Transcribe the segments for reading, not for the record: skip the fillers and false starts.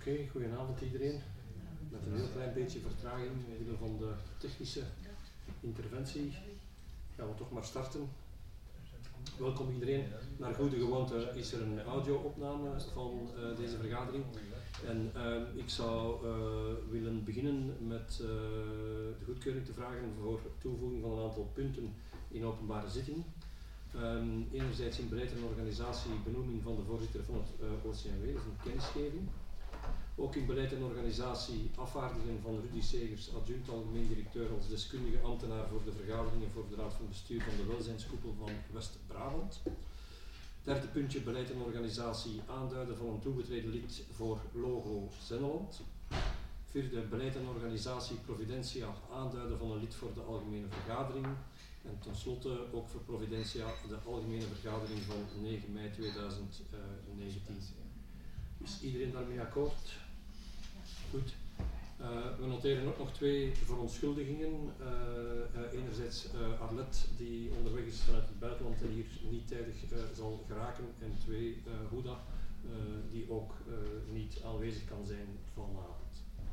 Oké, goedenavond iedereen. Met een heel klein beetje vertraging omwille van de technische interventie gaan we toch maar starten. Welkom iedereen. Naar goede gewoonte is er een audio-opname van deze vergadering. En ik zou willen beginnen met de goedkeuring te vragen voor toevoeging van een aantal punten in openbare zitting. Enerzijds in beleid en organisatie benoeming van de voorzitter van het OCMW, dat is een kennisgeving. Ook in beleid en organisatie afvaardiging van Rudy Segers, adjunct algemeen directeur als deskundige ambtenaar voor de vergaderingen voor de raad van bestuur van de welzijnskoepel van West-Brabant. Derde puntje, beleid en organisatie aanduiden van een toegetreden lid voor Logo Zenneland. Vierde, beleid en organisatie Providentia aanduiden van een lid voor de algemene vergadering. En tenslotte ook voor Providentia de algemene vergadering van 9 mei 2019. Is iedereen daarmee akkoord? Goed. We noteren ook nog twee verontschuldigingen. Enerzijds Arlette, die onderweg is vanuit het buitenland en hier niet tijdig zal geraken. En twee, Huda, die ook niet aanwezig kan zijn vanavond.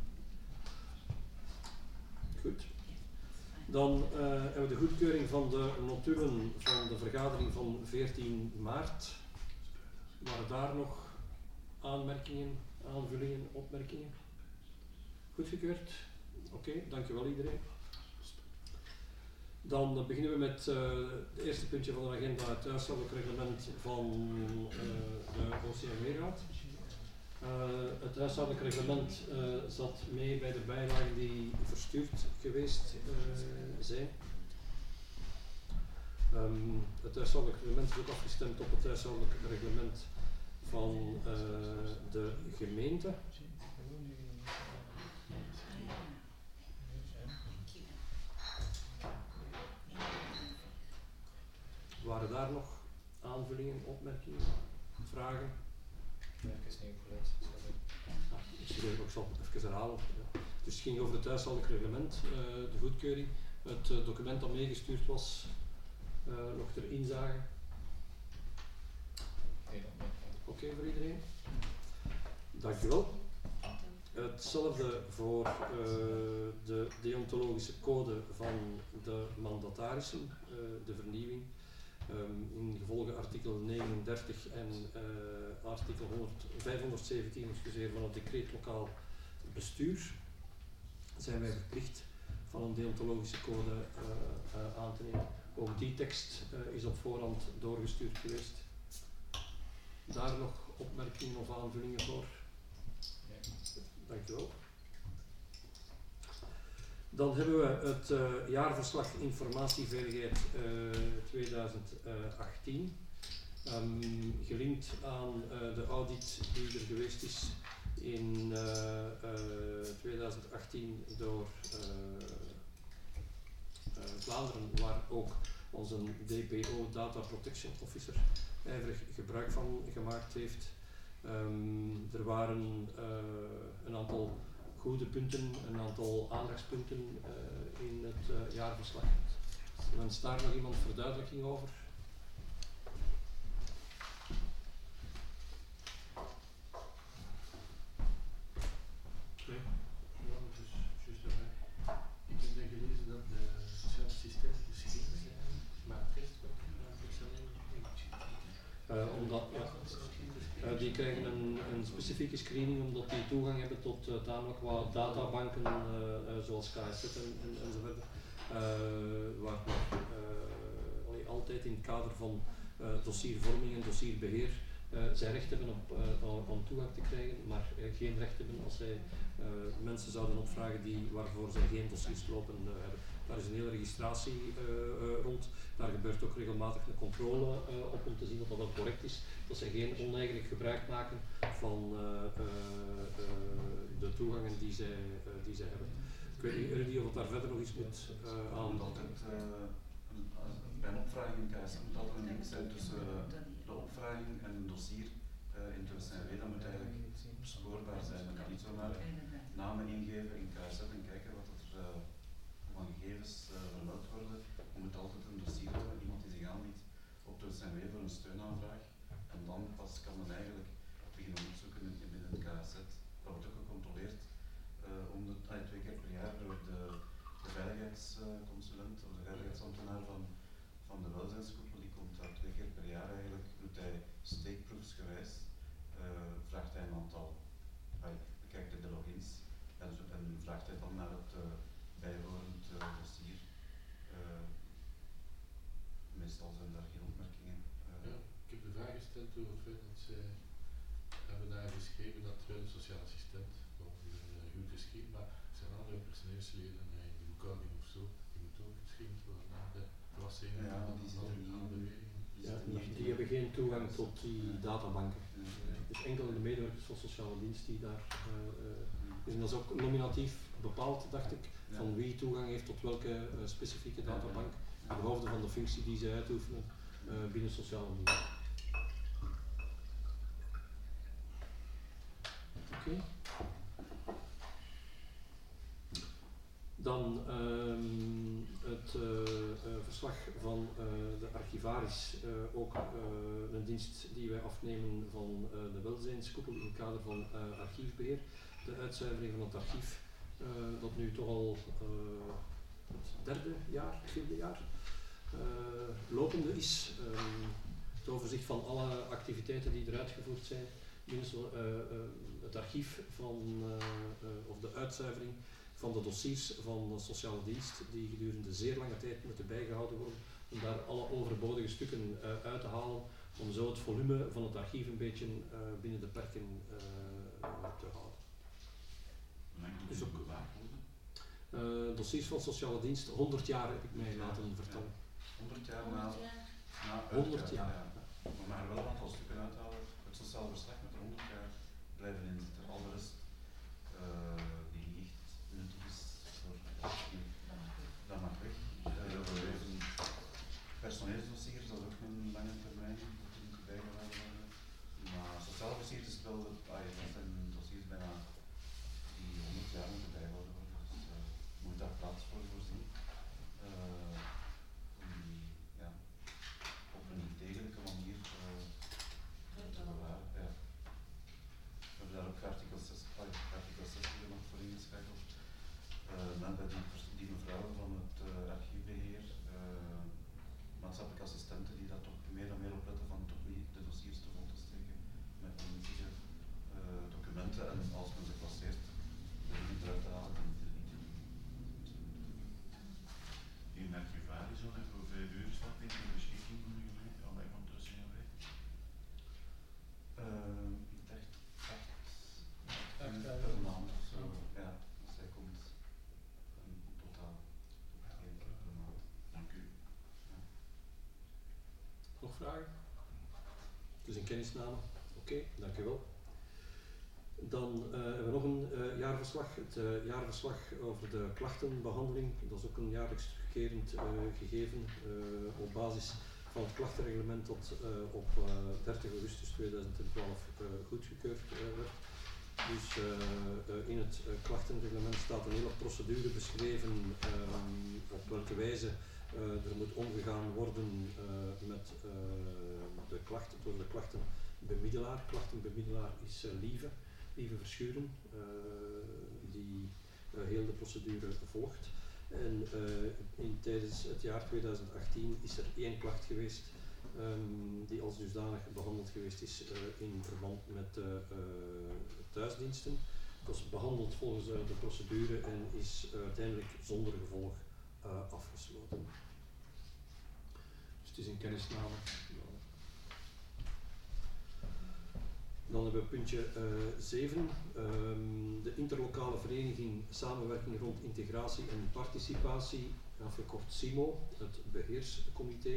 Goed. Dan hebben we de goedkeuring van de notulen van de vergadering van 14 maart. Waren daar nog aanmerkingen, aanvullingen, opmerkingen? Goedgekeurd? Oké, dankjewel iedereen. Dan beginnen we met het eerste puntje van de agenda, het huishoudelijk reglement van de OCMW-raad. Het huishoudelijk reglement zat mee bij de bijlagen die verstuurd geweest zijn. Het huishoudelijk reglement is ook afgestemd op het huishoudelijk reglement van de gemeente. Waren daar nog aanvullingen, opmerkingen, vragen? Nee, ik is niet geluid. Ik zal het even herhalen. Dus het ging over het huishoudelijk reglement, de goedkeuring. Het document dat meegestuurd was, nog ter inzage. Nee, dat niet. Oké voor iedereen? Dankjewel. Hetzelfde voor de deontologische code van de mandatarissen, de vernieuwing. In gevolge artikel 39 en artikel 517 van het decreet lokaal bestuur zijn wij verplicht van een deontologische code aan te nemen. Ook die tekst is op voorhand doorgestuurd geweest. Daar nog opmerkingen of aanvullingen voor? Nee. Dankjewel. Dan hebben we het jaarverslag informatieveiligheid 2018. Gelinkt aan de audit die er geweest is in 2018 door Vlaanderen, waar ook onze DPO, Data Protection Officer, ijverig gebruik van gemaakt heeft. Er waren een aantal goede punten, een aantal aandachtspunten in het jaarverslag. Wenst daar nog iemand verduidelijking over? Nee, ja, dus juist daarbij. Ik heb dan gelezen dat de sociale assistenten geschikt zijn, maar het rest ook Omdat die krijgen een specifieke screening omdat die toegang hebben tot tamelijk wat databanken zoals KSZ enzovoort. Waar altijd in het kader van dossiervorming en dossierbeheer zij recht hebben om toegang te krijgen, maar geen recht hebben als zij mensen zouden opvragen waarvoor zij geen dossiers lopen hebben. Daar is een hele registratie rond. Daar gebeurt ook regelmatig een controle op om te zien of dat wel correct is. Dat zij geen oneigenlijk gebruik maken van de toegangen die zij hebben. Ik weet niet, Rudy, of daar verder nog iets moet aan. Bij een opvraging in KSZ moet altijd een link zijn tussen de opvraging en een dossier in het OCMW. Dat moet eigenlijk bespoorbaar zijn. Je kan niet zomaar namen ingeven in KSZ en kijken wat er van gegevens vermeld worden. Je moet altijd een dossier hebben, iemand die zich aanbiedt op het OCMW voor een steunaanvraag. En dan pas kan men eigenlijk beginnen opzoeken binnen het KSZ. Dat wordt 2 keer per jaar door de veiligheidsconsulent of de veiligheidsambtenaar van de welzijnskoepel, die komt daar 2 keer per jaar eigenlijk, doet hij steekproefsgewijs, vraagt hij een aantal, bekijkt hij de logins en vraagt hij dan naar het bijhorend dossier. Meestal zijn daar geen opmerkingen. Ja, ik heb de vraag gesteld over het feit dat zij hebben daar geschreven dat wel een sociaal assistent, die zijn goed geschreven, maar er zijn andere personeelsleden in de boekhouding of zo, die moeten ook geschreven worden naar de klassening aan de wegen. Ja, die hebben geen toegang tot die databanken. Dus enkel de medewerkers van sociale dienst die daar, en dat is ook nominatief bepaald, dacht ik, van wie toegang heeft tot welke specifieke databank, in de hoofden van de functie die zij uitoefenen binnen sociale dienst. Oké. Dan het verslag van de archivaris, ook een dienst die wij afnemen van de welzijnskoepel in het kader van archiefbeheer. De uitzuivering van het archief, dat nu toch al het 4e jaar lopende is. Het overzicht van alle activiteiten die er uitgevoerd zijn binnen het archief van, of de uitzuivering van de dossiers van de sociale dienst, die gedurende zeer lange tijd moeten bijgehouden worden, om daar alle overbodige stukken uit te halen, om zo het volume van het archief een beetje binnen de perken te houden. Dus ook dossiers van sociale dienst, 100 jaar heb ik mij laten vertellen. 100 jaar na 100 jaar. Ja. We maar wel een aantal stukken uithalen. Het sociaal verslag met 100 jaar blijven inzitten. Al de rest die niet nuttig is voor dat mag weg. Personeelsdossiers, dat is ook een lange termijn, dat moet bijgehouden worden. Maar sociaal dossiers is wel, dat zijn dossiers bijna die 100 jaar moeten bijgehouden worden. Dus je moet daar plaats voor voorzien. Op een degelijke manier te bewaren. Ja. We hebben daar ook artikel 6 nog voor ingeschakeld. Die mevrouw van het archiefbeheer, maatschappelijke assistenten die daar toch meer en meer op letten van toch niet de dossiers te vol te steken met nuttige documenten en als men ze klasseert, de dingen eruit te halen en er niet in. In het archivaris zo'n voor 5 uur staat in de beschikking van de gemeente, al van tussen en weg. Ik dacht 8 per maand of zo. Ja, dus hij komt in totaal 1 keer per maand. Dank u. Ja. Nog vragen? Dus een kennisname. Oké, dank u wel. Dan hebben we nog een jaarverslag, het jaarverslag over de klachtenbehandeling. Dat is ook een jaarlijks terugkerend gegeven op basis van het klachtenreglement dat op 30 augustus 2012 goedgekeurd werd. Dus in het klachtenreglement staat een hele procedure beschreven op welke wijze er moet omgegaan worden met de klachten door de klachtenbemiddelaar. Klachtenbemiddelaar is Lieve Verschuren, die heel de procedure volgt. En tijdens het jaar 2018 is er 1 klacht geweest die als dusdanig behandeld geweest is in verband met thuisdiensten. Dat is behandeld volgens de procedure en is uiteindelijk zonder gevolg afgesloten. Dus het is een kennisname. Dan hebben we puntje 7, de interlokale vereniging samenwerking rond integratie en participatie, afgekort SIMO, het beheerscomité.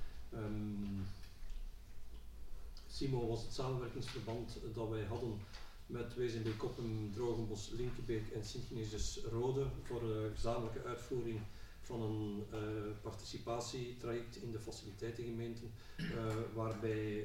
SIMO was het samenwerkingsverband dat wij hadden met WZB Koppen, Drogenbos, Linkebeek en Sint-Genesius-Rode voor gezamenlijke uitvoering van een participatietraject in de faciliteitengemeenten, waarbij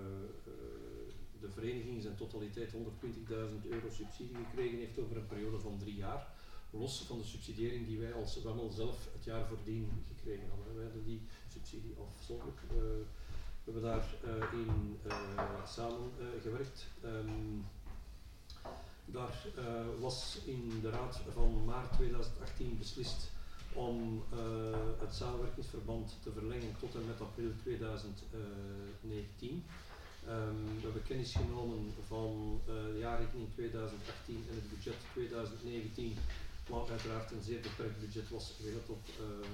de vereniging in zijn totaliteit €120.000 subsidie gekregen heeft over een periode van 3 jaar, los van de subsidiëring die wij als WEMEL zelf het jaar voordien gekregen hadden. Wij hadden die subsidie afzonderlijk. We hebben daarin samengewerkt. Daar was in de raad van maart 2018 beslist om het samenwerkingsverband te verlengen tot en met april 2019. We hebben kennis genomen van de jaarrekening 2018 en het budget 2019, wat uiteraard een zeer beperkt budget was gelet op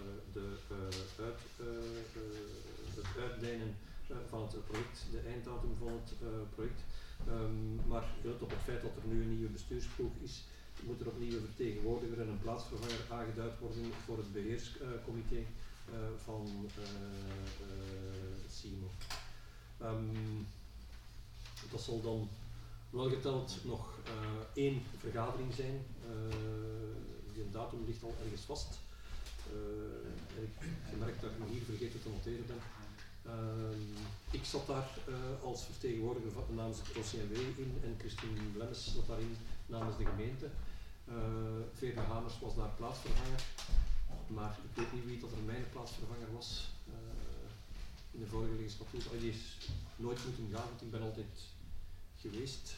het uitdijnen van het project, de einddatum van het project. Maar gelet op het feit dat er nu een nieuwe bestuursploeg is, moet er opnieuw een vertegenwoordiger en een plaatsvervanger aangeduid worden voor het beheerscomité van CIMO. Dat zal dan wel geteld nog 1 vergadering zijn. Die datum ligt al ergens vast. En ik heb gemerkt dat ik nog hier vergeten te noteren ben. Ik zat daar als vertegenwoordiger namens het OCMW in en Christine Blemmes zat daarin namens de gemeente. Veerle Hamers was daar plaatsvervanger, maar ik weet niet wie dat er mijn plaatsvervanger was in de vorige legislatuur. Die is nooit moeten gaan, want ik ben altijd geweest.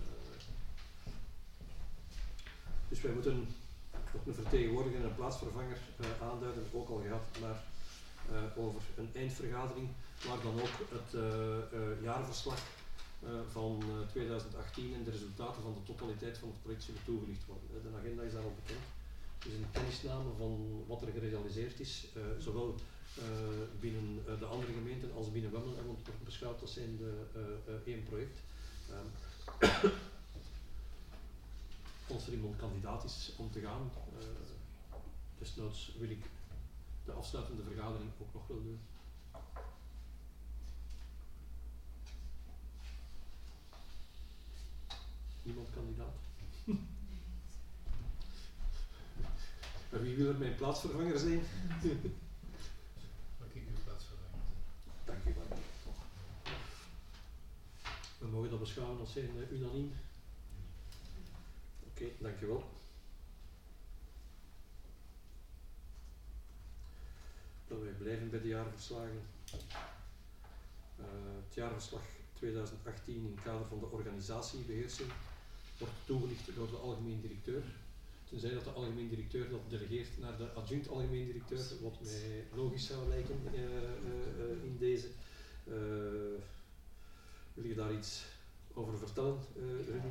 Dus wij moeten nog een vertegenwoordiger en een plaatsvervanger aanduiden, ook al gehad, maar over een eindvergadering, waar dan ook het jaarverslag van 2018 en de resultaten van de totaliteit van het project zullen toegelicht worden. De agenda is daar al bekend. Het is een kennisname van wat er gerealiseerd is, zowel binnen de andere gemeenten als binnen Wemmelen, want het wordt beschouwd als zijn één project. Als er iemand kandidaat is om te gaan, desnoods wil ik de afsluitende vergadering ook nog wel doen. Niemand kandidaat? Maar wie wil er mijn plaatsvervanger zijn? Mag ik uw plaatsvervanger zijn? Dank u wel. We mogen dat beschouwen als zijn unaniem. Oké, dank u wel. Dan wij blijven bij de jaarverslagen. Het jaarverslag 2018 in het kader van de organisatiebeheersing wordt toegelicht door de algemeen directeur. Tenzij dat de algemeen directeur dat delegeert naar de adjunct algemeen directeur, wat mij logisch zou lijken in deze. Wil je daar iets over vertellen, Rudy?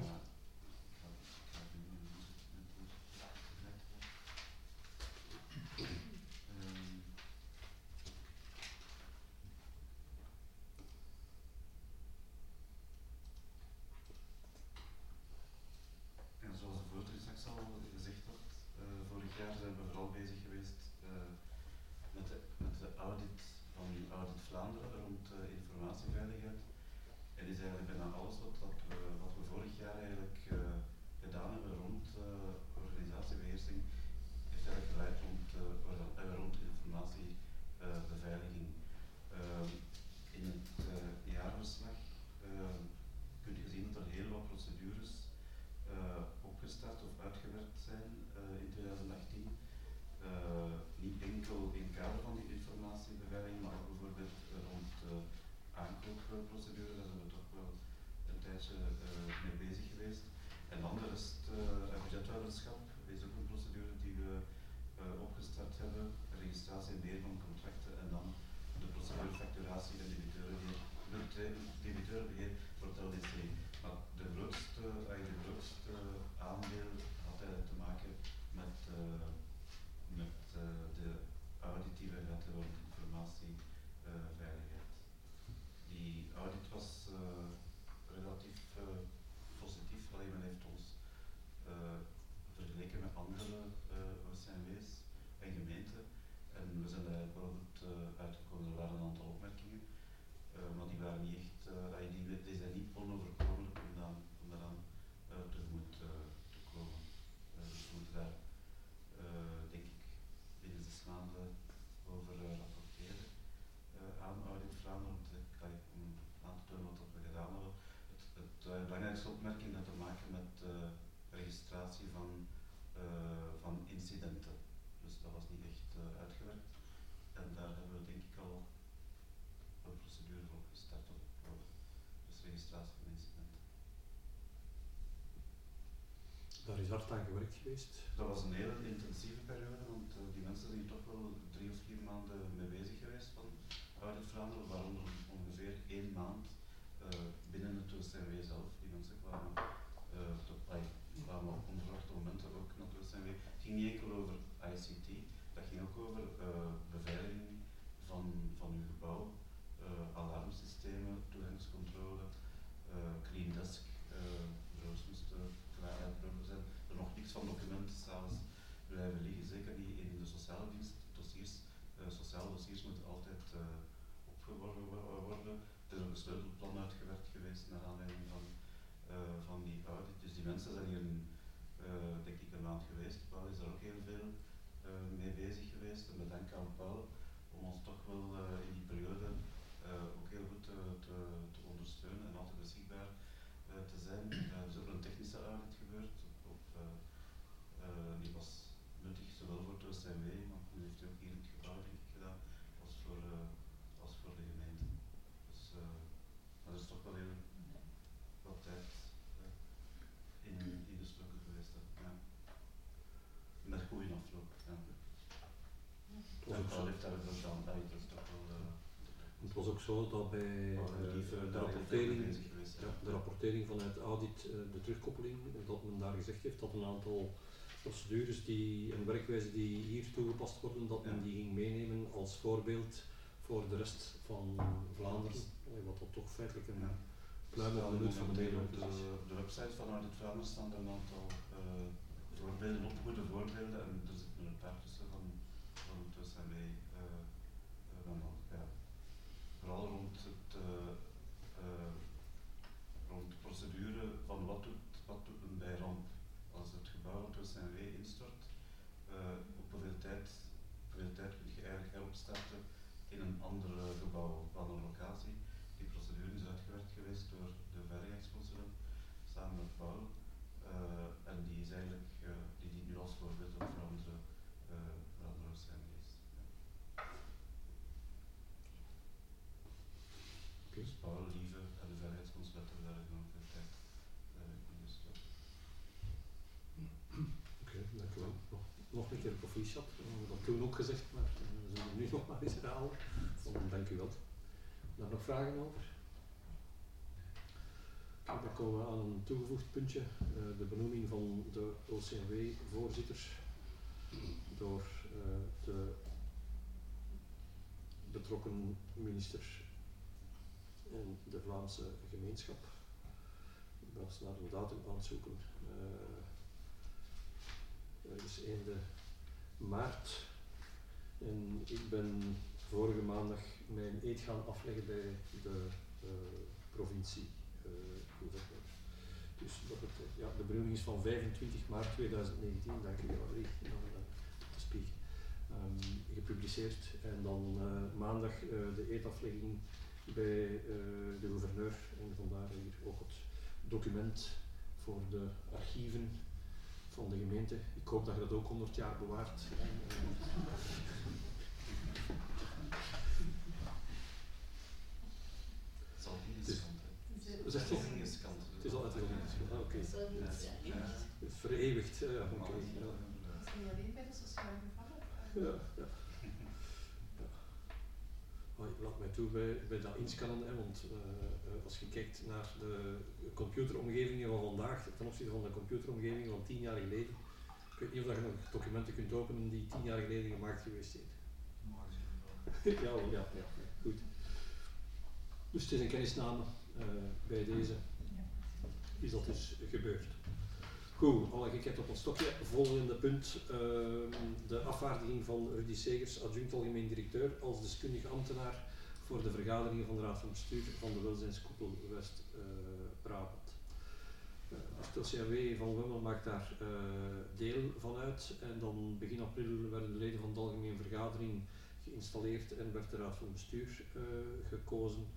Zoals de voorzitter straks al gezegd had, vorig jaar zijn we vooral bezig geweest met de audit van Audit Vlaanderen rond informatieveiligheid. En is eigenlijk bijna alles wat we vorig jaar eigenlijk gedaan hebben rond organisatiebeheersing, heeft eigenlijk geleid rond informatiebeveiliging. In het jaarverslag kunt je zien dat er heel wat procedures opgestart of uitgewerkt zijn in 2018. Niet enkel in het kader van die informatiebeveiliging, maar ook bijvoorbeeld rond aankoopprocedure, daar zijn we toch wel een tijdje mee bezig geweest. En dan de rest, budgetouderschap is ook een procedure die we opgestart hebben, registratie en beheer van contracten en dan de procedure facturatie en debiteurenbeheer voor het LDC. Maar de grootste aandeel had eigenlijk te maken met de audit die we gehad hebben rond informatieveiligheid. Die audit was relatief positief, alleen men heeft ons vergeleken met andere OCMW's en gemeenten en we zijn daar wel goed uitgekomen. Er waren een aantal opmerkingen, maar die waren niet echt, die zijn niet onoverkomelijk om daaraan tegemoet te komen. Dus we moeten daar denk ik binnen 6 maanden over rapporteren aan Audit Vlaanderen om aan te tonen wat we gedaan hebben. De belangrijkste opmerking had te maken met registratie van incidenten. Dus dat was niet echt uitgewerkt. En daar hebben we denk ik al een procedure voor gestart op. Dus registratie van incidenten. Daar is hard aan gewerkt geweest. Dat was een hele intensieve periode, want die mensen zijn hier toch wel 3 of 4 maanden mee bezig geweest van Audit Vlaanderen, waaronder ongeveer 1 maand binnen het OCMW zelf. Die mensen kwamen op onverwachte momenten ook naar het OCMW. Het ging niet enkel over ICT, dat ging ook over beveiliging van uw gebouw, alarmsystemen, toegangscontrole, clean desk, bureaus moesten klaar zijn. Er nog niks van documenten s'avonds blijven liggen, zeker niet in de sociale dienst. Sociale dossiers moeten altijd opgeborgen worden. Er is ook een sleutelplan uitgewerkt geweest naar aanleiding van die audit. Dus die mensen zijn hier denk ik een maand geweest. Paul is daar ook heel veel mee bezig geweest. En bedankt aan Paul om ons toch wel in die periode ook heel goed te ondersteunen en altijd beschikbaar te zijn. Er is ook een technische audit gebeurd. Die was nuttig zowel voor het OCMW, maar die heeft hij ook hier in het gebouw denk ik gedaan, als voor de gemeente. Dus dat is toch wel heel wat tijd in gestoken geweest. Ja. Met goede afloop. Ja. En Paul heeft daar ook gedaan, dat is toch wel... Het was ook zo dat bij de rapportering vanuit de audit, de terugkoppeling, dat men daar gezegd heeft dat een aantal procedures en werkwijzen die hier toegepast worden, dat men die ging meenemen als voorbeeld voor de rest van Vlaanderen, wat dat toch feitelijk een pluim doet van de medewerkers. Op de website van Audit Vlaanderen staan er een aantal voorbeelden, goede voorbeelden, en er zitten een paar tussen van het OCMW. Vooral rond de procedure van wat doet men bij ramp. Als het gebouw van het OCMW instort, op hoeveel tijd kun je eigenlijk heropstarten in een ander gebouw, op een andere locatie. Die procedure is uitgewerkt geweest door de veiligheidsconsulent samen met Paul. En die is eigenlijk, die dient nu als voorbeeld ook voor andere OCMW's. Dus Paul, Lieve en de veiligheidsconsulent hebben daar enorm veel tijd in gestoken. Oké, dank u wel. Nog een keer proficiat. We hebben dat toen ook gezegd, maar we zullen het nu nog maar eens herhalen. Dank u wel. Daar nog vragen over? Dan komen we aan een toegevoegd puntje, de benoeming van de OCMW-voorzitter door de betrokken minister en de Vlaamse gemeenschap. Ik was naar een datum aan het zoeken. Het is einde maart en ik ben vorige maandag mijn eed gaan afleggen bij de provincie. Dus dat de benoeming is van 25 maart 2019, dank u wel, te spieken, gepubliceerd. En dan maandag de eedaflegging bij de gouverneur en vandaar hier ook het document voor de archieven van de gemeente. Ik hoop dat je dat ook 100 jaar bewaart. Het is altijd ingeskant. Zegt u? Het is altijd ingeskant. Oké. Het is vereeuwigd. Oké. Dat is niet alleen bij de sociale gevallen. Ja. Laat mij toe bij dat inscannen, want als je kijkt naar de computeromgevingen van vandaag ten opzichte van de computeromgeving van 10 jaar geleden, ik weet niet of je nog documenten kunt openen die 10 jaar geleden gemaakt geweest zijn. Ja, goed. Dus het is een kennisname bij deze. Is dat dus gebeurd. Goed, alle gekheid op een stokje. Volgende punt, de afvaardiging van Rudy Segers, adjunct algemeen directeur, als deskundige ambtenaar voor de vergaderingen van de Raad van Bestuur van de Welzijnskoepel West-Brabant. Het OCMW van Wemmel maakt daar deel van uit en dan begin april werden de leden van de algemene vergadering geïnstalleerd en werd de Raad van Bestuur gekozen.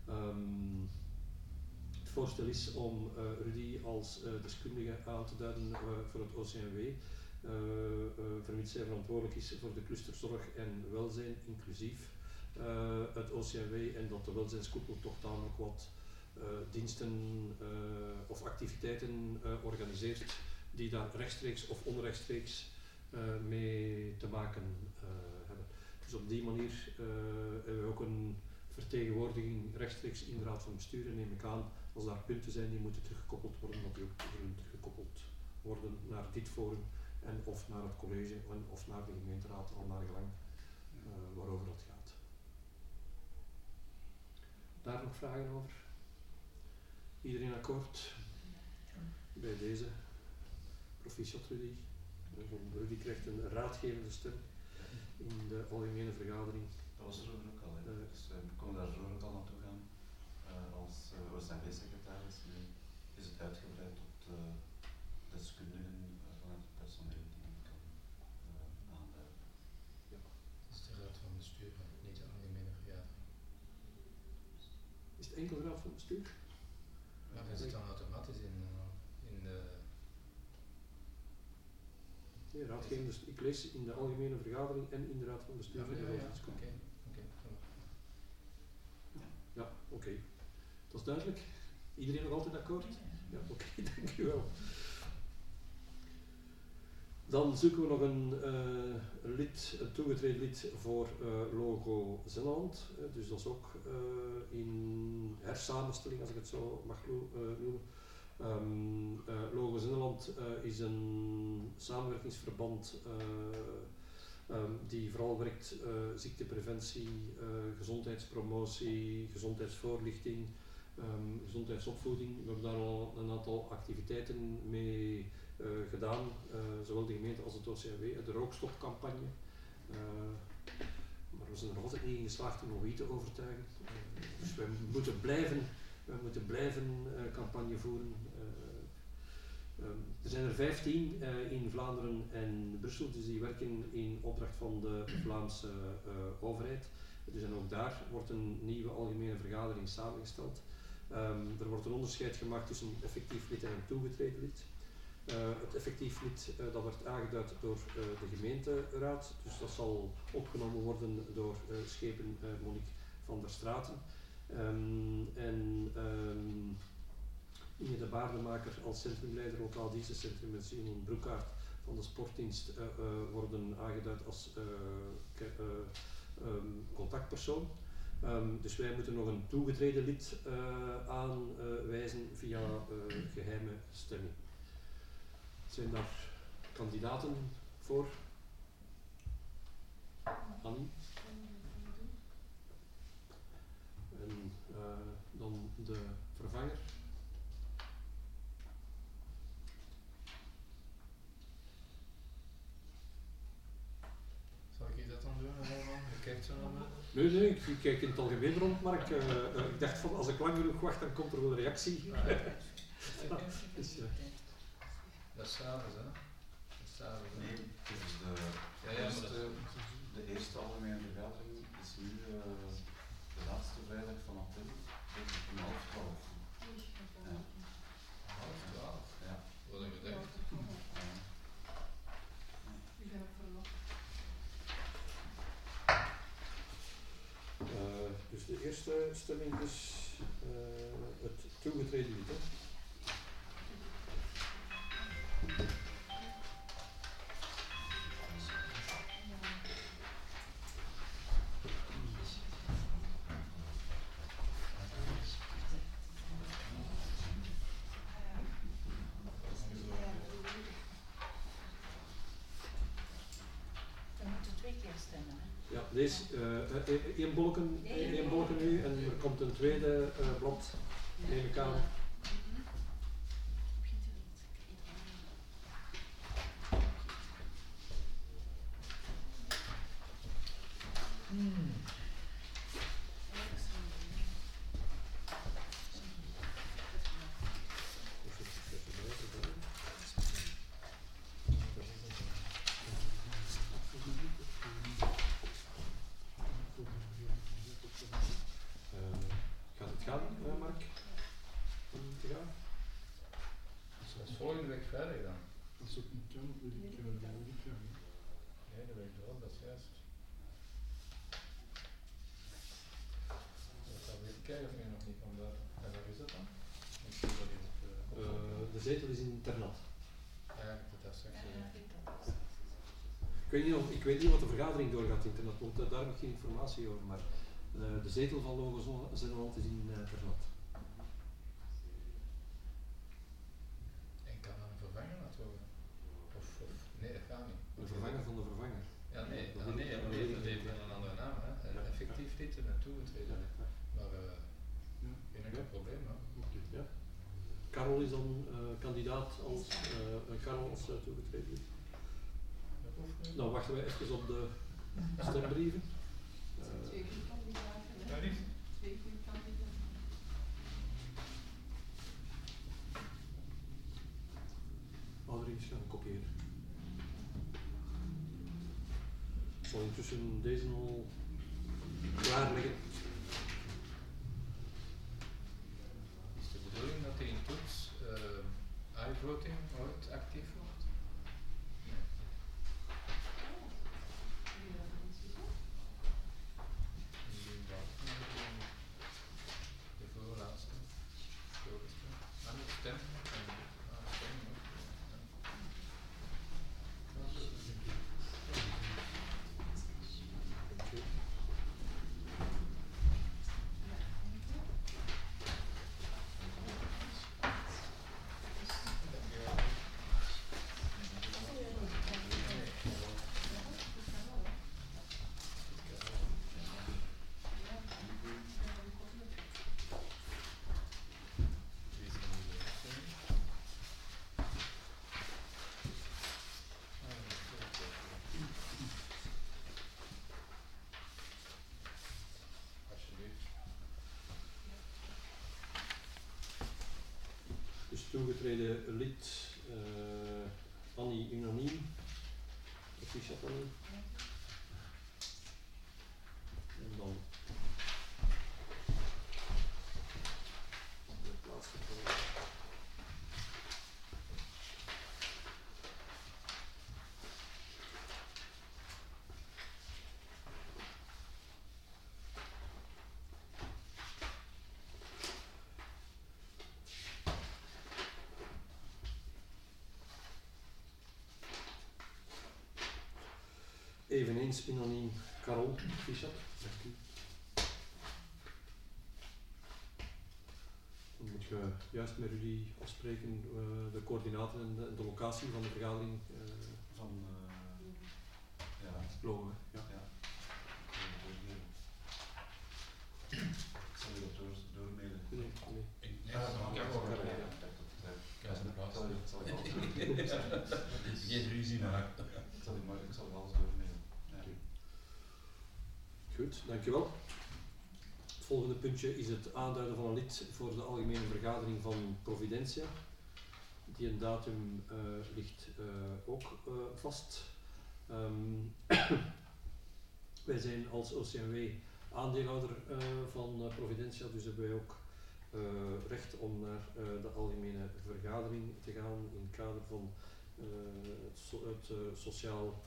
Het voorstel is om Rudy als deskundige aan te duiden voor het OCMW, vermits hij verantwoordelijk is voor de clusterzorg en welzijn, inclusief het OCMW, en dat de welzijnskoepel toch tamelijk wat diensten of activiteiten organiseert die daar rechtstreeks of onrechtstreeks mee te maken hebben. Dus op die manier hebben we ook een vertegenwoordiging rechtstreeks in de raad van bestuur en neem ik aan, als daar punten zijn die moeten teruggekoppeld worden, dat die ook zullen teruggekoppeld worden naar dit forum en of naar het college en of naar de gemeenteraad, al naar gelang waarover dat gaat. Daar nog vragen over? Iedereen akkoord? Bij deze, proficiat Rudy. Rudy krijgt een raadgevende stem in de algemene vergadering. Dat was er ook al, hè. Dus we konden daarvoor ook al naartoe gaan als OSMW-secretaris. Nu is het uitgebreid tot deskundigen vanuit het personeel die ik kan aanduiden. Dat is de raad van bestuur, niet de algemene vergadering. Is het enkel de raad van bestuur? Ja, dat zit dan automatisch in de... Nee, raadgevende, dus ik lees in de algemene vergadering en in de raad van bestuur. Ja, oké. Dat is duidelijk. Iedereen nog altijd akkoord? Ja, oké, dank u wel. Dan zoeken we nog een toegetreden lid voor Logo Zenneland. Dus dat is ook in hersamenstelling, als ik het zo mag noemen. Logo Zenneland is een samenwerkingsverband die vooral werkt ziektepreventie, gezondheidspromotie, gezondheidsvoorlichting, gezondheidsopvoeding. We hebben daar al een aantal activiteiten mee gedaan, zowel de gemeente als het OCMW, de rookstopcampagne. Maar we zijn er nog altijd niet in geslaagd om wie te overtuigen. Dus we moeten blijven campagne voeren. Er zijn er 15 in Vlaanderen en Brussel, dus die werken in opdracht van de Vlaamse overheid. Dus en ook daar wordt een nieuwe algemene vergadering samengesteld. Er wordt een onderscheid gemaakt tussen een effectief lid en een toegetreden lid. Het effectief lid dat wordt aangeduid door de gemeenteraad, dus dat zal opgenomen worden door schepen Monique van der Straten. Inge de Baardemaker als centrumleider lokaal dienstencentrum en Simon Broekaert van de sportdienst worden aangeduid als contactpersoon. Dus wij moeten nog een toegetreden lid aanwijzen via geheime stemming. Zijn daar kandidaten voor? Annie? En dan de vervanger. Zal ik dat dan doen? Je kijkt zo naar me. Nee, ik kijk in het algemeen rond, maar ik dacht van als ik lang genoeg wacht, dan komt er wel een reactie. Dus, dat is s'avonds, hè? Dat is s'avonds. Nee, dus de eerste algemene vergadering is nu de laatste vrijdag van april, om 11:30. Ja. 11:30? Ja. Wat heb je gedacht? Ik ben ook verlof. Dus de eerste stemming is het toegetreden lid. Deze één bolken nu en er komt een tweede blad, neem ik aan. Volgende week vrijdag dan? Als het niet kan, wil ik daar niet gaan. Nee, dat weet ik wel, dat is juist. Ik ga even kijken of je nog niet kan buiten. En waar is dat dan? Ik zie dat in het, de zetel is in Ternat. ja, Ik weet niet wat de vergadering doorgaat internet, want daar heb ik geen informatie over, maar de zetel van Logos zijn al te zien Ternat. En kan dat een vervanger laten worden? Of nee, dat gaat niet. Een vervanger van de vervanger. Ja, nee, Dat dat weet ik- dat weet ik heeft niet. wel een andere naam, hè. Ja. Effectief lid er naartoe getreden. Ja. Maar Ja. geen enkel probleem, hè. Ja. Karel is dan kandidaat als Karel als toegetreden lid. Dat hoeft niet. Dan wachten wij even op de stembrieven. Er zijn 2 kandidaten, hè? Ja, niet. 2 kandidaten. Ouderings gaan kopiëren. Ik zal intussen deze al klaarleggen. Is de bedoeling dat in toets iVoting ooit actief wordt? Nee. Wie dat niet gezegd? Die buiten de voorlaatste. Aan de stem. Aan de stem ook. Alsjeblieft. Dus toegetreden lid Annie Unaniem. Of is dat Annie? En dan de plaatsvervanger. Eveneens anoniem Karel Fischat. Dank u. Dan moet je juist met jullie afspreken de coördinaten en de locatie van de vergadering Van, ja, logen. Ja. ja. Ik zal u dat doormailen. Nee. Nee, Ah, dat maar kan ik wel. kan Ja. Ja, zijn plaats. Ik zal u alles doormailen. Geen ruzie maken. Ik zal u alles doormailen. Ja. Goed, dankjewel. Het volgende puntje is het aanduiden van een lid voor de algemene vergadering van Providentia. Die een datum ligt ook vast. Wij zijn als OCMW aandeelhouder van Providentia, dus hebben wij ook recht om naar de algemene vergadering te gaan in het kader van het sociaal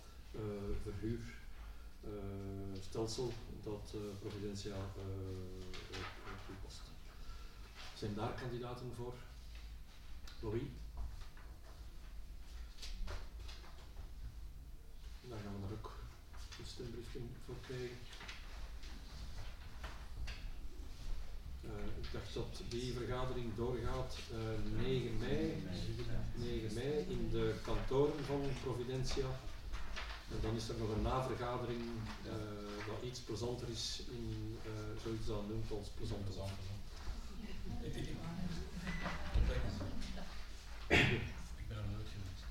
verhuurstelsel dat Providentia toepast. Zijn daar kandidaten voor? Louis? Dan gaan we daar ook een stembriefje voor krijgen. Ik dacht dat die vergadering doorgaat 9 mei. 9 mei in de kantoren van Providentia. En dan is er nog een navergadering dat iets plezanter is in zoiets dat noemt als plezante zand. Ik ben er nooit geweest.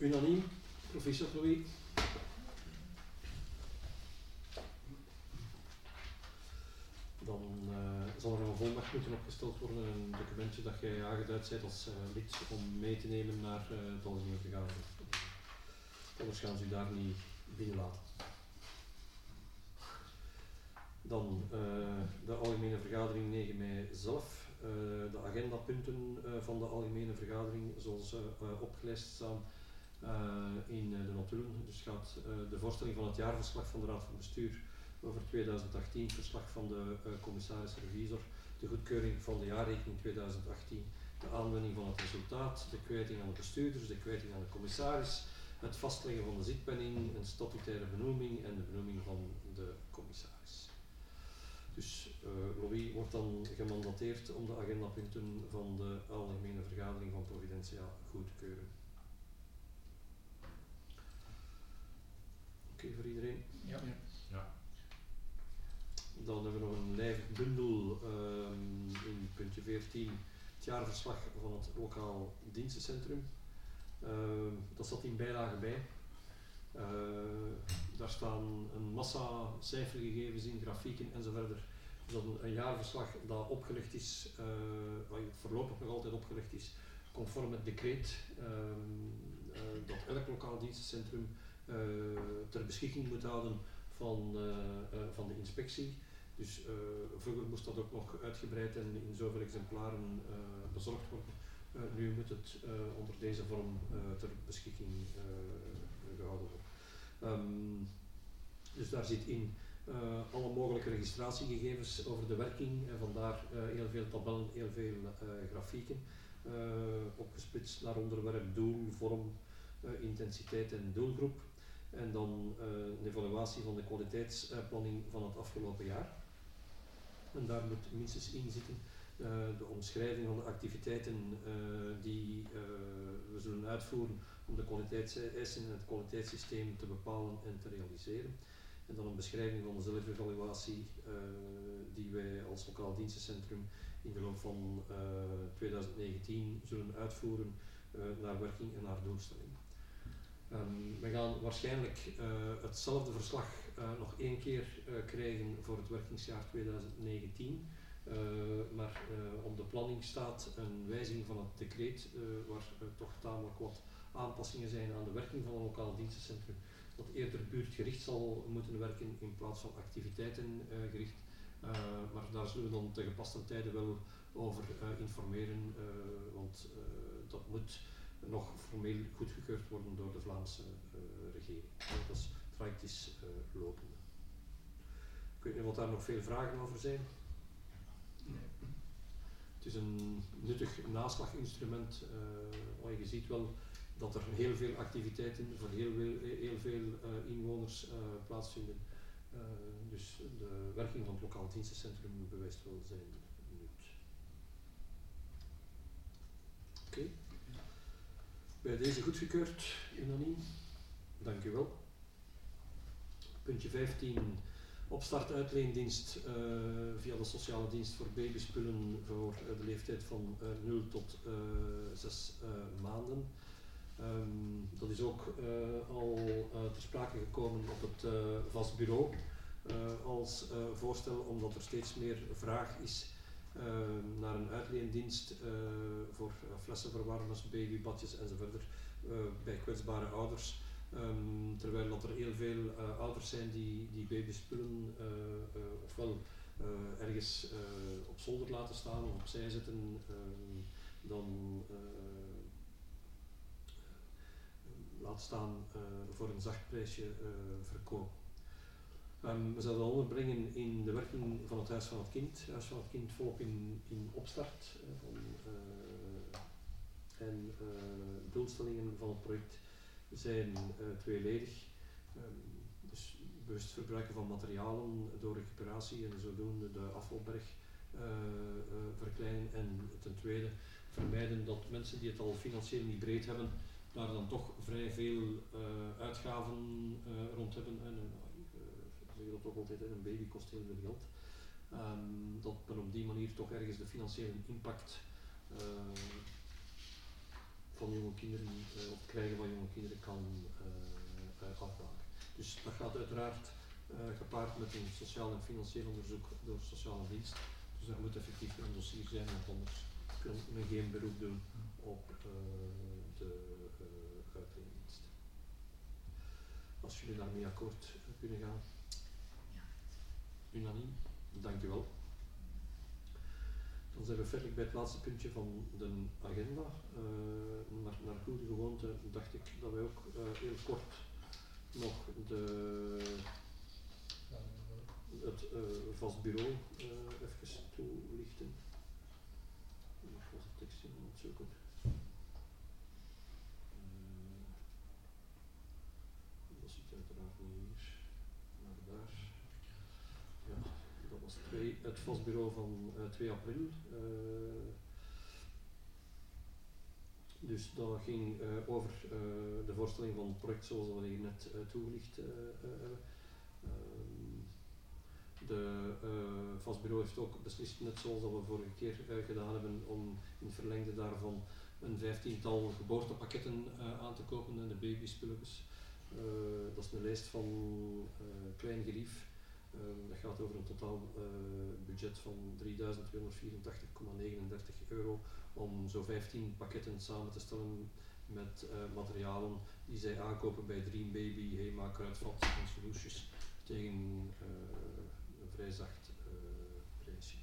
Unaniem, proficiat Louis. Dan zal er een volmacht moeten opgesteld worden, een documentje dat jij aangeduid bent als lid om mee te nemen naar de algemene vergadering. Anders gaan ze u daar niet binnenlaten. Dan de algemene vergadering 9 mei zelf. De agendapunten van de algemene vergadering zoals ze opgelijst staan in de notulen. Dus gaat de voorstelling van het jaarverslag van de Raad van Bestuur over 2018, verslag van de commissaris-revisor, de goedkeuring van de jaarrekening 2018, de aanwending van het resultaat, de kwijting aan de bestuurders, de kwijting aan de commissaris, het vastleggen van de zitpenning, een statutaire benoeming en de benoeming van de commissaris. Dus Louis wordt dan gemandateerd om de agendapunten van de algemene vergadering van Providentia goed te keuren. Oké, voor iedereen? Ja. Ja. Dan hebben we nog een lijvig bundel in puntje 14, het jaarverslag van het lokaal dienstencentrum. Dat staat in bijlage bij. Daar staan een massa cijfergegevens in, grafieken enzovoort. Dus dat een jaarverslag dat opgelegd is, voorlopig nog altijd opgelegd is, conform het decreet dat elk lokaal dienstencentrum ter beschikking moet houden van de inspectie. Dus vroeger moest dat ook nog uitgebreid en in zoveel exemplaren bezorgd worden. Nu moet het onder deze vorm ter beschikking gehouden worden. Dus daar zit in alle mogelijke registratiegegevens over de werking en vandaar heel veel tabellen, heel veel grafieken, opgesplitst naar onderwerp, doel, vorm, intensiteit en doelgroep. En dan een evaluatie van de kwaliteitsplanning van het afgelopen jaar. En daar moet minstens in zitten de omschrijving van de activiteiten die we zullen uitvoeren om de kwaliteitseisen en het kwaliteitssysteem te bepalen en te realiseren. En dan een beschrijving van de zelfevaluatie die wij als lokaal dienstencentrum in de loop van 2019 zullen uitvoeren naar werking en naar doelstelling. We gaan waarschijnlijk hetzelfde verslag nog één keer krijgen voor het werkingsjaar 2019. Maar op de planning staat een wijziging van het decreet waar toch tamelijk wat aanpassingen zijn aan de werking van een lokaal dienstencentrum. Dat eerder buurtgericht zal moeten werken in plaats van activiteitengericht. Maar daar zullen we dan te gepaste tijden wel over informeren, want dat moet nog formeel goedgekeurd worden door de Vlaamse regering. Dat is, het traject is lopende. Ik weet niet of daar nog veel vragen over zijn. Nee. Het is een nuttig naslaginstrument. Je ziet wel dat er heel veel activiteiten voor heel veel inwoners plaatsvinden. Dus de werking van het lokaal dienstencentrum bewijst wel zijn nut. Oké. Bij deze goedgekeurd, unaniem. Dank u wel. Puntje 15. Opstart-uitleendienst via de sociale dienst voor babyspullen voor de leeftijd van 0 tot 6 maanden. Dat is ook al ter sprake gekomen op het vast bureau als voorstel, omdat er steeds meer vraag is naar een uitleendienst voor flessenverwarmers, babybadjes enzovoort bij kwetsbare ouders. Terwijl dat er heel veel ouders zijn die babyspullen ofwel ergens op zolder laten staan of opzij zetten, dan laat staan voor een zacht prijsje verkopen. We zullen dat onderbrengen in de werking van het Huis van het Kind. Het Huis van het Kind volop in opstart. En doelstellingen van het project zijn tweeledig. Dus bewust verbruiken van materialen door recuperatie en zodoende de afvalberg verkleinen. En ten tweede vermijden dat mensen die het al financieel niet breed hebben, daar dan toch vrij veel uitgaven rond hebben. En ik zeg dat toch altijd, een baby kost heel veel geld. Dat men op die manier toch ergens de financiële impact van jonge kinderen, of het krijgen van jonge kinderen kan afmaken. Dus dat gaat uiteraard gepaard met een sociaal en financieel onderzoek door de sociale dienst. Dus daar moet effectief een dossier zijn, want anders kan men geen beroep doen op de uitleendienst. Als jullie daarmee akkoord kunnen gaan. Unaniem, dank u wel. Dan zijn we verder bij het laatste puntje van de agenda. Naar goede gewoonte dacht ik dat wij ook heel kort nog het vast bureau even toelichten. Ik was de tekst in aan het zoeken. Dat zit uiteraard niet hier, maar daar. Ja, dat was het vastbureau van 2 april. Dus dat ging over de voorstelling van het project zoals we hier net toegelicht hebben. De vastbureau heeft ook beslist, net zoals dat we vorige keer gedaan hebben, om in het verlengde daarvan een 15-tal geboortepakketten aan te kopen en de babyspulletjes. Dat is een lijst van klein gerief. Dat gaat over een totaal budget van €3.284,39 om zo 15 pakketten samen te stellen met materialen die zij aankopen bij Dream Baby, Hema, Kruidvat en Solutions tegen een vrij zacht prijsje.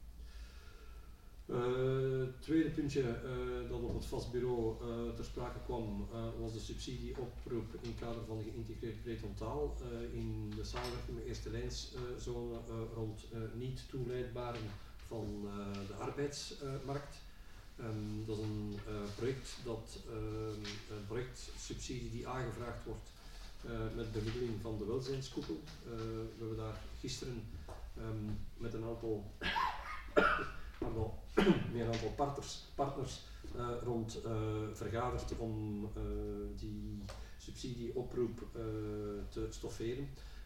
Het tweede puntje dat op het vastbureau ter sprake kwam was de subsidieoproep in het kader van de geïntegreerd breedfrontaal in de samenwerking met eerste lijnszone rond niet toeleidbaren van de arbeidsmarkt. Dat is een projectsubsidie die aangevraagd wordt met bemiddeling van de welzijnskoepel. We hebben daar gisteren met een aantal partners rond vergaderd om die subsidieoproep te stofferen.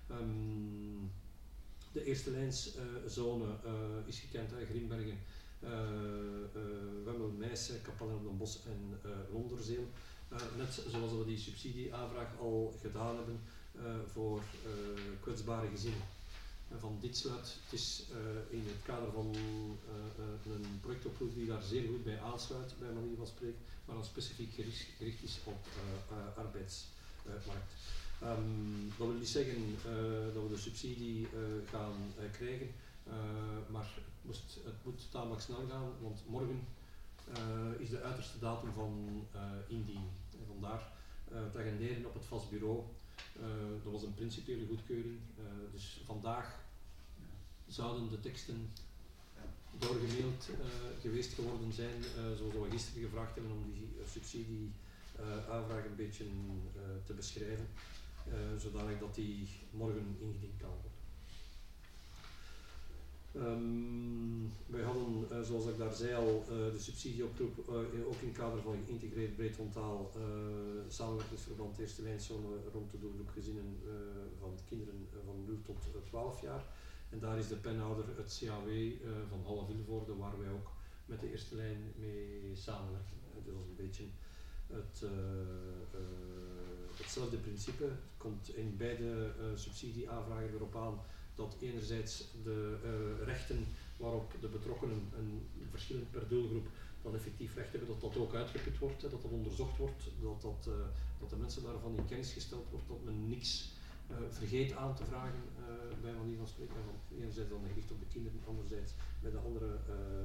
De eerste lijnszone is gekend uit Grimbergen, Wemmel, Meissen, Kapellen op den Bosch en Londerzeel. Net zoals we die subsidieaanvraag al gedaan hebben voor kwetsbare gezinnen. Van dit sluit, het is in het kader van een projectoproep die daar zeer goed bij aansluit, bij manier van spreken, maar dan specifiek gericht is op arbeidsmarkt. Dat wil niet zeggen dat we de subsidie gaan krijgen, maar het moet tamelijk snel gaan, want morgen is de uiterste datum van indiening. En vandaar het agenderen op het vast bureau. Dat was een principiële goedkeuring, dus vandaag zouden de teksten doorgemaild geweest geworden zijn, zoals we gisteren gevraagd hebben om die subsidieaanvraag een beetje te beschrijven, zodanig dat die morgen ingediend kan worden. Wij hadden, zoals ik daar zei al, de subsidieoproep ook in het kader van geïntegreerd breedfrontaal samenwerkingsverband eerste lijnszone rond de doelgroepgezinnen van kinderen van 0 tot 12 jaar. En daar is de penhouder het CAW van Halle Vilvoorde, waar wij ook met de eerste lijn mee samenwerken. Dat is een beetje hetzelfde principe. Het komt in beide subsidieaanvragen erop aan dat enerzijds de rechten waarop de betrokkenen, en verschillend per doelgroep, dan effectief recht hebben, dat ook uitgeput wordt, dat dat onderzocht wordt, dat de mensen daarvan in kennis gesteld wordt, dat men niks vergeet aan te vragen, bij manier van spreken. Enerzijds dan gericht op de kinderen, anderzijds bij de andere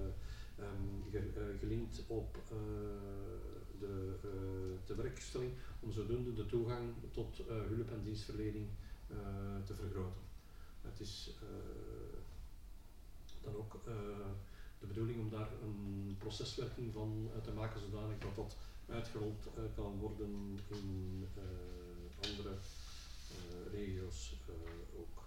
gelinkt op de tewerkstelling, om zodoende de toegang tot hulp en dienstverlening te vergroten. Het is dan ook de bedoeling om daar een proceswerking van te maken, zodanig dat dat uitgerold kan worden in andere regio's ook.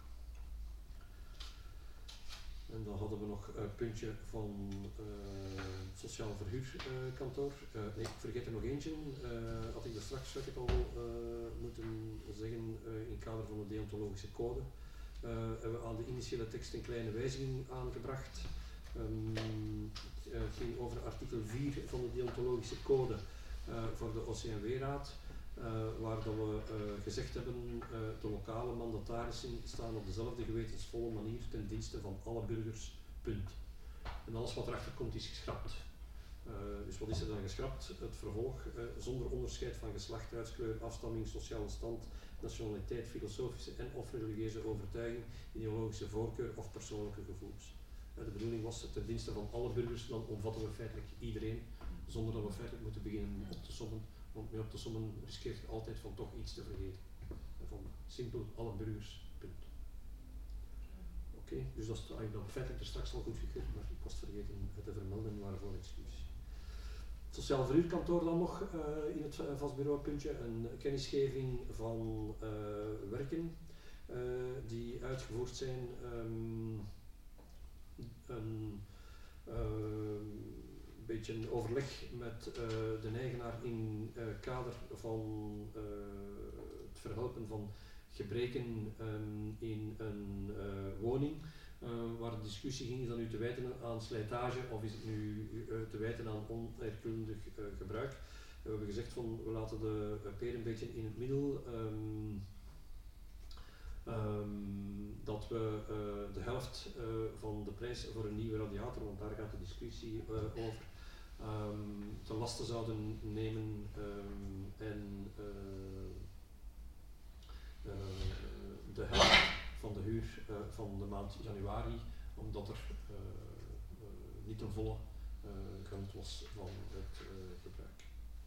En dan hadden we nog een puntje van het sociaal verhuurkantoor. Nee, ik vergeet er nog eentje. Had ik er straks al moeten zeggen, in het kader van de deontologische code. Hebben we aan de initiële tekst een kleine wijziging aangebracht. Het ging over artikel 4 van de deontologische code. voor de OCMW-raad, waar dat we gezegd hebben, de lokale mandatarissen staan op dezelfde gewetensvolle manier ten dienste van alle burgers, punt. En alles wat erachter komt is geschrapt. Dus wat is er dan geschrapt? Het vervolg, zonder onderscheid van geslacht, huidskleur, afstamming, sociale stand, nationaliteit, filosofische en of religieuze overtuiging, ideologische voorkeur of persoonlijke gevoelens. De bedoeling was ten dienste van alle burgers, dan omvatten we feitelijk iedereen, zonder dat we feitelijk moeten beginnen op te sommen, want mee op te sommen riskeert je altijd van toch iets te vergeten. Van simpel alle burgers, punt. Oké, dus dat is dan feitelijk er straks al goedgekeurd, maar ik was vergeten te vermelden, waarvoor excuus. Het Sociaal Verhuurkantoor dan nog in het vastbureaupuntje, een kennisgeving van werken die uitgevoerd zijn, een beetje een overleg met de eigenaar in kader van het verhelpen van gebreken in een woning, waar de discussie ging, is dat nu te wijten aan slijtage of is het nu te wijten aan onerkundig gebruik. We hebben gezegd van we laten de peer een beetje in het middel, dat we de helft van de prijs voor een nieuwe radiator, want daar gaat de discussie over, ten laste zouden nemen en de helft van de huur van de maand januari, omdat er niet een volle grond was van het gebruik.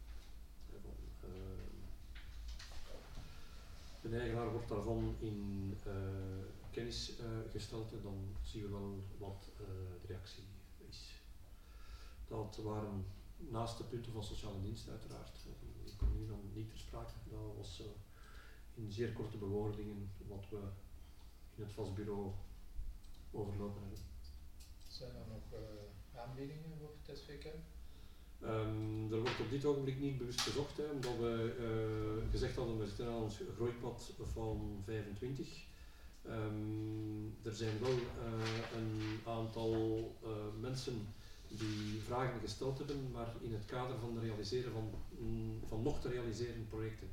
De eigenaar wordt daarvan in kennis gesteld en dan zien we wel wat de reactie is. Dat waren naast de punten van sociale dienst uiteraard. Die komen nu dan niet ter sprake. Dat was in zeer korte bewoordingen wat we in het vastbureau overlopen hebben. Zijn er nog aanbiedingen voor het SVK? Er wordt op dit ogenblik niet bewust gezocht, omdat we gezegd hadden, we zitten aan ons groeipad van 25. Er zijn wel een aantal mensen die vragen gesteld hebben, maar in het kader van het realiseren van nog te realiseren projecten.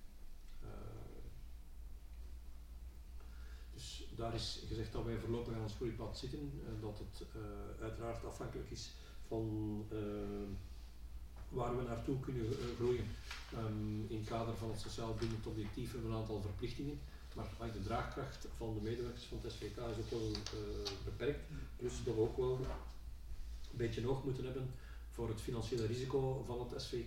Dus daar is gezegd dat wij voorlopig aan ons groeipad zitten, dat het uiteraard afhankelijk is van waar we naartoe kunnen groeien. In het kader van het sociaal bindend objectief hebben we een aantal verplichtingen, maar de draagkracht van de medewerkers van het SVK is ook wel beperkt. Dus dat we ook wel een beetje oog moeten hebben voor het financiële risico van het SVK.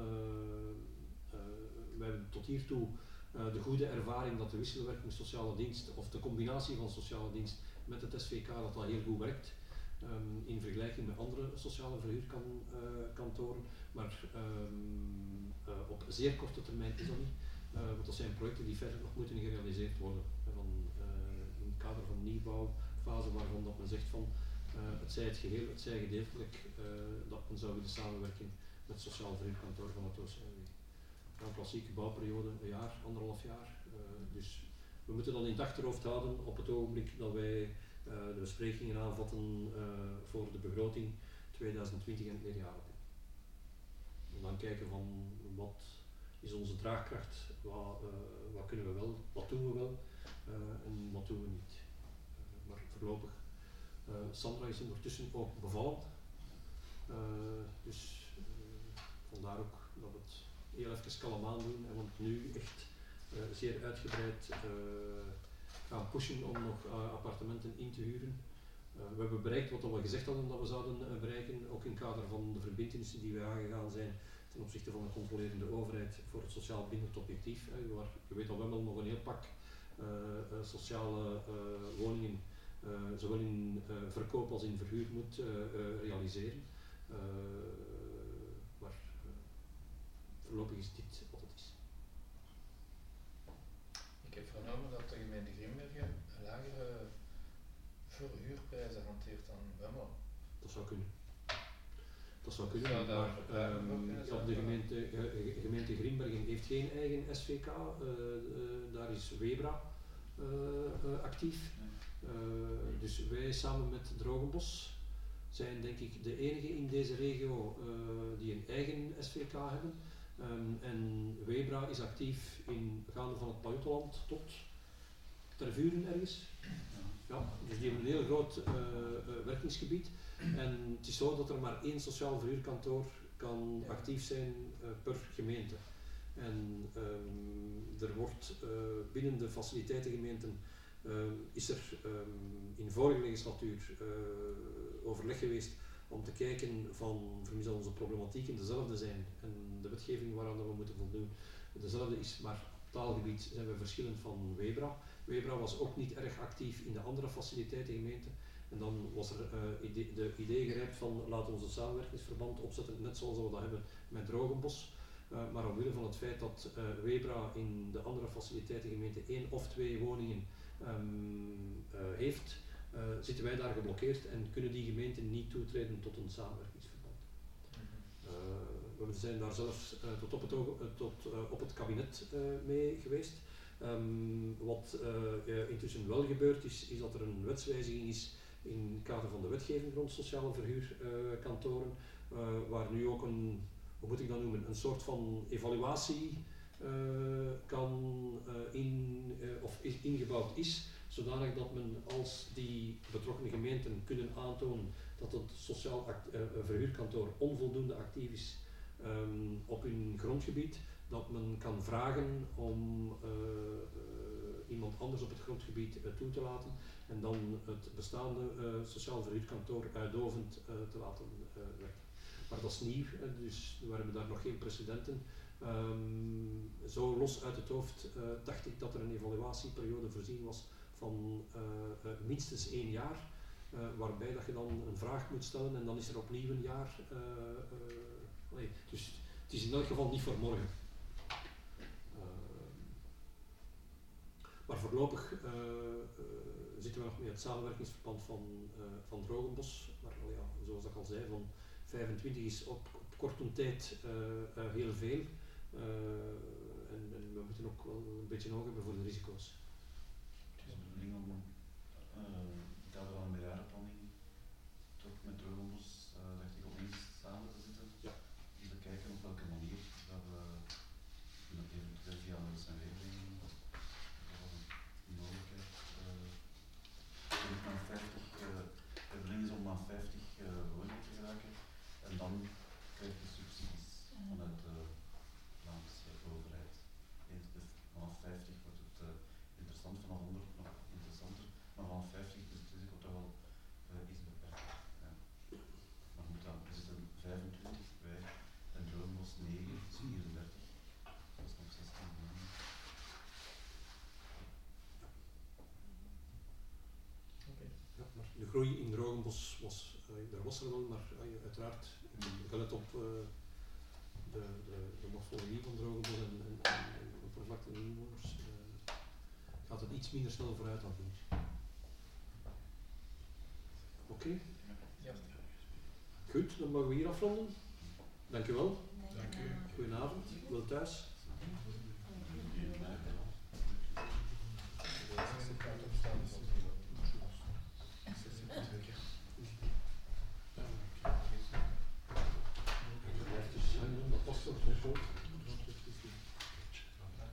We hebben tot hiertoe de goede ervaring dat de wisselwerking sociale dienst, of de combinatie van sociale dienst met het SVK, dat heel goed werkt. In vergelijking met andere sociale verhuurkantoren, maar op zeer korte termijn is dat niet, want dat zijn projecten die verder nog moeten gerealiseerd worden. In het kader van nieuwbouwfase waarvan dat men zegt van het zij het geheel, het zij gedeeltelijk, dat men zou willen samenwerken met het sociaal verhuurkantoor van het OCMW. Een klassieke bouwperiode, een jaar, 1,5 jaar. Dus we moeten dat in het achterhoofd houden op het ogenblik dat wij de besprekingen aanvatten voor de begroting 2020 en het meerjarenplan. En dan kijken van wat is onze draagkracht, wat kunnen we wel, wat doen we wel en wat doen we niet. Maar voorlopig, Sandra is ondertussen ook bevallen, dus vandaar ook dat we het heel even kalm aan doen, want nu echt zeer uitgebreid gaan pushen om nog appartementen in te huren. We hebben bereikt wat we gezegd hadden dat we zouden bereiken, ook in het kader van de verbintenissen die we aangegaan zijn ten opzichte van de controlerende overheid voor het sociaal bindend objectief. Je weet al, we hebben nog een heel pak sociale woningen, zowel in verkoop als in verhuur moet realiseren. Maar voorlopig is dit wat het is. Ik heb vernomen dat de gemeente Grimbergen lagere verhuurprijzen hanteert dan Wemmel. Dat zou kunnen. Dat zou kunnen, Ja, maar de gemeente Grimbergen heeft geen eigen SVK, daar is Webra actief. Dus wij samen met Drogenbos zijn denk ik de enige in deze regio die een eigen SVK hebben. En Webra is actief gaande van het Pajottenland tot Tervuren ergens. Ja, dus die hebben een heel groot werkingsgebied. En het is zo dat er maar 1 sociaal verhuurkantoor kan actief zijn per gemeente. En er wordt binnen de faciliteitengemeenten is er in vorige legislatuur overleg geweest om te kijken van vermits onze problematieken dezelfde zijn en de wetgeving waaraan we moeten voldoen dezelfde is, maar op taalgebied zijn we verschillend van Webra. Webra was ook niet erg actief in de andere faciliteitengemeenten. En dan was er de idee gerijpt van laten we een samenwerkingsverband opzetten, net zoals we dat hebben met Drogenbos. Maar omwille van het feit dat Webra in de andere faciliteitengemeenten 1 of 2 woningen heeft, zitten wij daar geblokkeerd en kunnen die gemeenten niet toetreden tot een samenwerkingsverband. We zijn daar zelfs tot op het kabinet mee geweest. Wat intussen wel gebeurd is dat er een wetswijziging is in het kader van de wetgeving rond sociale verhuurkantoren, waar nu ook een, hoe moet ik dat noemen, een soort van evaluatie is ingebouwd is, zodanig dat men als die betrokken gemeenten kunnen aantonen dat het sociaal verhuurkantoor onvoldoende actief is op hun grondgebied, dat men kan vragen om iemand anders op het grondgebied toe te laten en dan het bestaande sociaal verhuurkantoor uitdovend te laten werken. Maar dat is nieuw, dus we hebben daar nog geen precedenten. Zo los uit het hoofd dacht ik dat er een evaluatieperiode voorzien was van minstens 1 jaar, waarbij dat je dan een vraag moet stellen en dan is er opnieuw een jaar. Dus het is in elk geval niet voor morgen. Maar voorlopig zitten we nog met het samenwerkingsverband van Drogenbos, maar ja, zoals ik al zei, van 25 is op korte tijd heel veel. En we moeten ook wel een beetje oog hebben voor de risico's. Het is de bedoeling om in het kader van een meerjarenplanning toch met Drogenbos, dacht ik, opnieuw samen te zitten. Ja. Om te kijken op welke manier dat we eventueel via een wetgeving mogelijkheid de bedoeling is om aan 50 woningen te geraken en dan krijg je subsidies vanuit de Vlaamse overheid. Vanaf 50 wordt het interessant, vanaf 100 nog interessanter, maar vanaf 50 is het risico toch wel iets beperkt. Ja. Maar goed, we zitten 25 bij en Drogenbos 9, dus 34. Dat is nog 16 woningen. Ja, maar de groei in Drogenbos was er wel, maar uiteraard gelet op de morfologie van Drogenbos en de oppervlakte en inwoners gaat het iets minder snel vooruit dan hier. Oké. Ja. Goed, dan mogen we hier afronden. Dank u wel. Dank u. Goedenavond, wel thuis. Dat past toch niet goed.